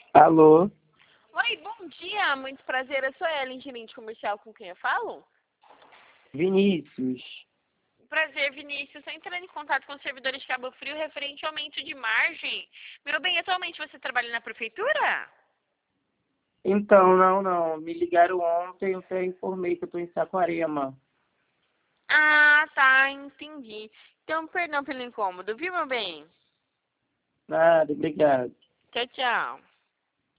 Alô, Oi, bom dia, muito prazer. Eu sou a Ellen, gerente comercial com quem eu falo. Vinícius. Prazer, Vinícius. Estou entrando em contato com os servidores de Cabo Frio referente ao aumento de margem. Meu bem, atualmente você trabalha na prefeitura? Então, não. Me ligaram ontem, eu até informei que eu estou em Saquarema. Ah, tá, entendi. Então, perdão pelo incômodo, viu, meu bem? Nada, obrigado. Tchau, tchau.